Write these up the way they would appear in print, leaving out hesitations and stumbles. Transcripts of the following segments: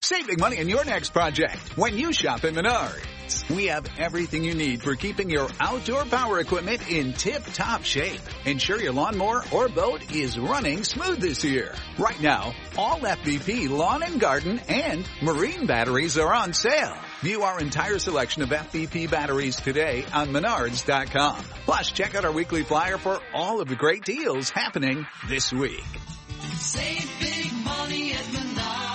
Save big money on your next project when you shop at Menards. We have everything you need for keeping your outdoor power equipment in tip-top shape. Ensure your lawnmower or boat is running smooth this year. Right now, all FVP lawn and garden and marine batteries are on sale. View our entire selection of FVP batteries today on Menards.com. Plus, check out our weekly flyer for all of the great deals happening this week. Save big money at Menards.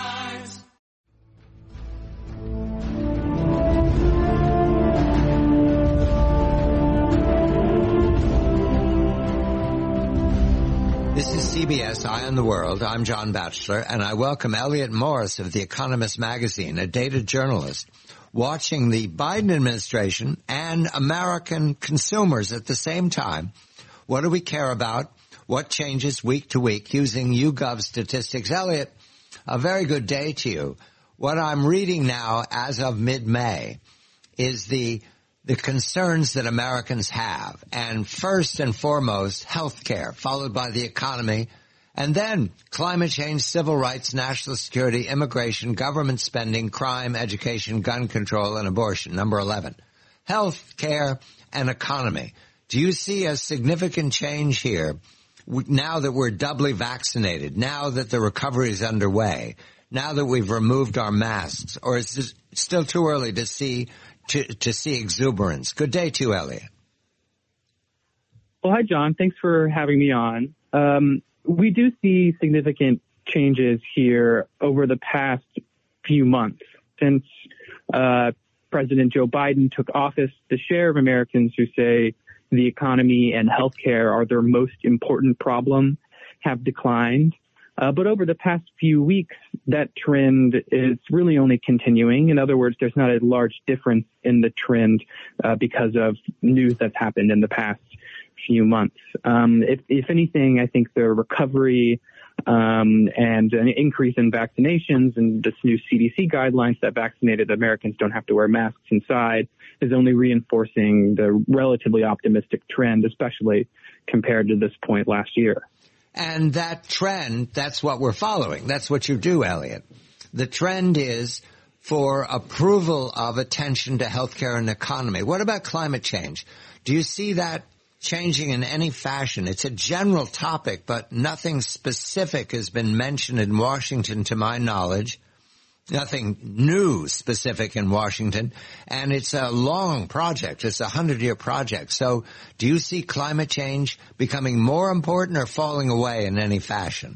This is CBS Eye on the World. I'm John Batchelor, and I welcome Elliot Morris of The Economist magazine, a data journalist, watching the Biden administration and American consumers at the same time. What do we care about? What changes week to week using YouGov statistics? Elliot, a very good day to you. What I'm reading now as of mid-May is the concerns that Americans have. And first and foremost, healthcare, followed by the economy, and then climate change, civil rights, national security, immigration, government spending, crime, education, gun control, and abortion. Number 11. Healthcare and economy. Do you see a significant change here now that we're doubly vaccinated, now that the recovery is underway, now that we've removed our masks, or is it still too early to see exuberance? Good day to you, Elliot. Well, hi, John. Thanks for having me on. We do see significant changes here over the past few months. Since President Joe Biden took office, the share of Americans who say the economy and healthcare are their most important problem have declined. But over the past few weeks, that trend is really only continuing. In other words, there's not a large difference in the trend because of news that's happened in the past few months. If anything, I think the recovery and an increase in vaccinations and this new CDC guidelines that vaccinated Americans don't have to wear masks inside is only reinforcing the relatively optimistic trend, especially compared to this point last year. And that trend, that's what we're following. That's what you do, Elliot. The trend is for approval of attention to healthcare and economy. What about climate change? Do you see that changing in any fashion? It's a general topic, but nothing specific has been mentioned in Washington to my knowledge. Nothing new specific in Washington. And it's a long project. It's a 100-year project. So do you see climate change becoming more important or falling away in any fashion?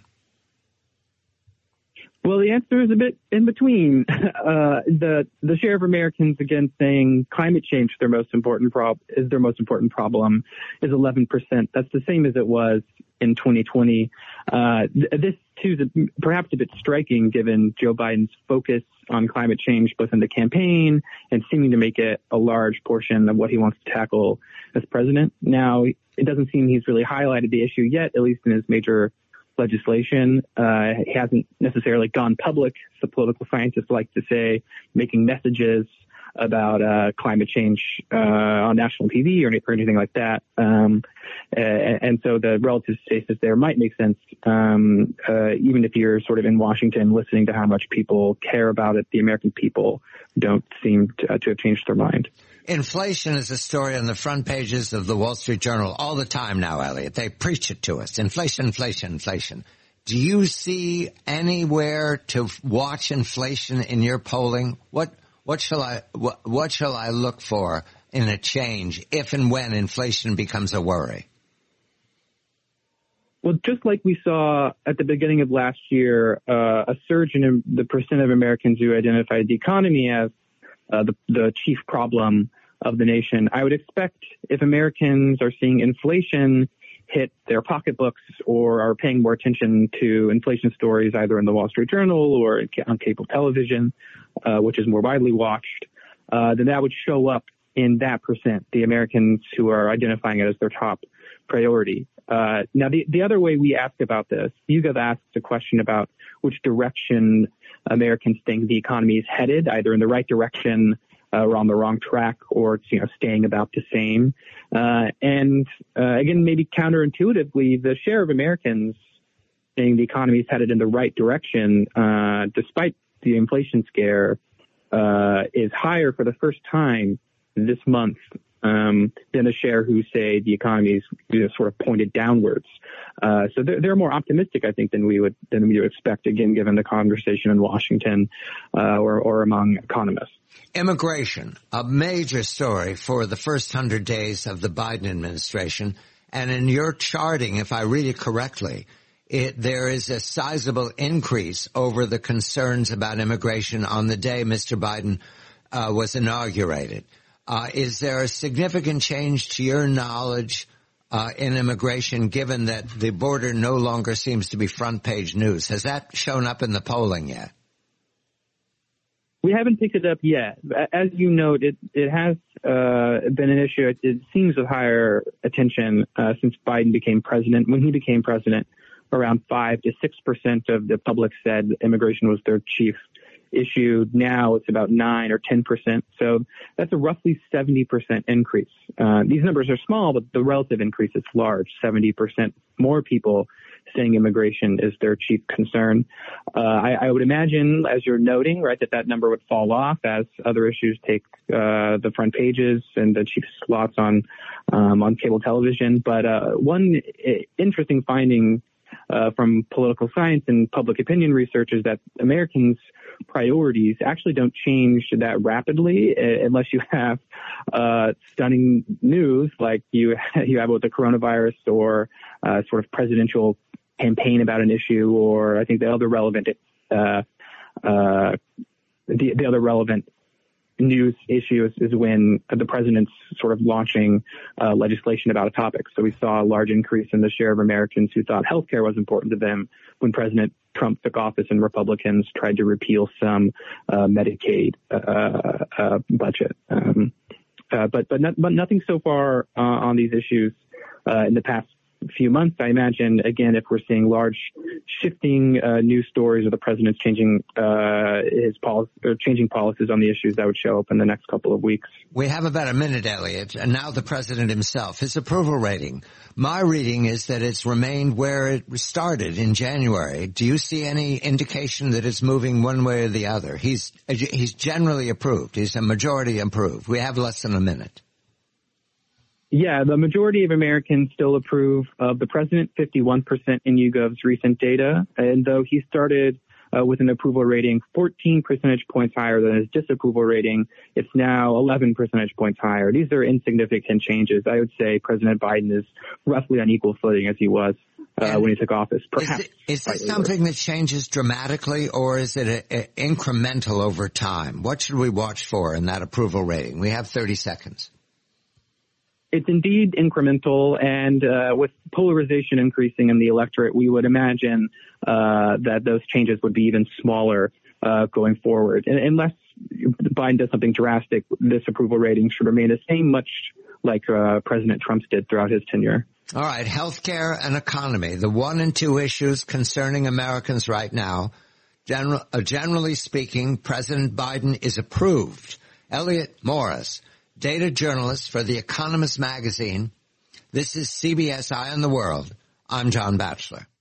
Well, the answer is a bit in between. The share of Americans, again, saying climate change is their most important problem is 11%. That's the same as it was in 2020. This, too, is perhaps a bit striking given Joe Biden's focus on climate change, both in the campaign and seeming to make it a large portion of what he wants to tackle as president. Now, it doesn't seem he's really highlighted the issue yet, at least in his major legislation. He hasn't necessarily gone public, as the political scientists like to say, making messages about climate change on national TV or anything like that. And so the relative status there might make sense, even if you're sort of in Washington listening to how much people care about it. The American people don't seem to have changed their mind. Inflation is a story on the front pages of the Wall Street Journal all the time now, Elliot. They preach it to us. Inflation, inflation, inflation. Do you see anywhere to watch inflation in your polling? What shall I look for in a change if and when inflation becomes a worry? Well, just like we saw at the beginning of last year, a surge in the percent of Americans who identified the economy as the chief problem of the nation, I would expect if Americans are seeing inflation hit their pocketbooks or are paying more attention to inflation stories either in the Wall Street Journal or on cable television, which is more widely watched, then that would show up in that percent, the Americans who are identifying it as their top priority. Now, the other way we ask about this, YouGov asks a question about which direction Americans think the economy is headed, either in the right direction or on the wrong track, or staying about the same. And again, maybe counterintuitively, the share of Americans saying the economy is headed in the right direction, despite the inflation scare is higher for the first time this month than a share who say the economy is sort of pointed downwards. So they're more optimistic, I think, than we would expect, again, given the conversation in Washington or among economists. Immigration, a major story for the first 100 days of the Biden administration. And in your charting, if I read it correctly, there is a sizable increase over the concerns about immigration on the day Mr. Biden was inaugurated. Is there a significant change to your knowledge in immigration, given that the border no longer seems to be front page news? Has that shown up in the polling yet? We haven't picked it up yet. As you note, it has been an issue. It seems of higher attention since Biden became president. When he became president, around 5 to 6% of the public said immigration was their chief issue. Now it's about 9 or 10%. So that's a roughly 70% increase. These numbers are small, but the relative increase is large. 70% more people saying immigration is their chief concern. I would imagine, as you're noting, right, that number would fall off as other issues take the front pages and the chief slots on cable television. But one interesting finding from political science and public opinion research is that Americans' priorities actually don't change that rapidly unless you have stunning news like you have with the coronavirus or sort of presidential campaign about an issue, or I think the other relevant news issue is when the president's sort of launching legislation about a topic. So we saw a large increase in the share of Americans who thought healthcare was important to them when President Trump took office and Republicans tried to repeal some Medicaid budget. But nothing so far on these issues in the past few months. I imagine, again, if we're seeing large shifting news stories or the president's changing changing policies on the issues, that would show up in the next couple of weeks. We have about a minute, Elliot, and now the president himself, his approval rating. My reading is that it's remained where it started in January. Do you see any indication that it's moving one way or the other? He's generally approved. He's a majority approved. We have less than a minute. Yeah, the majority of Americans still approve of the president, 51% in YouGov's recent data. And though he started with an approval rating 14 percentage points higher than his disapproval rating, it's now 11 percentage points higher. These are insignificant changes. I would say President Biden is roughly on equal footing as he was when he took office. Perhaps is this something that changes dramatically, or is it incremental over time? What should we watch for in that approval rating? We have 30 seconds. It's indeed incremental, and with polarization increasing in the electorate, we would imagine that those changes would be even smaller going forward. And unless Biden does something drastic, this approval rating should remain the same, much like President Trump's did throughout his tenure. All right, healthcare and economy, the 1 and 2 issues concerning Americans right now. Generally speaking, President Biden is approved. Elliot Morris, data journalist for The Economist magazine. This is CBS Eye on the World. I'm John Batchelor.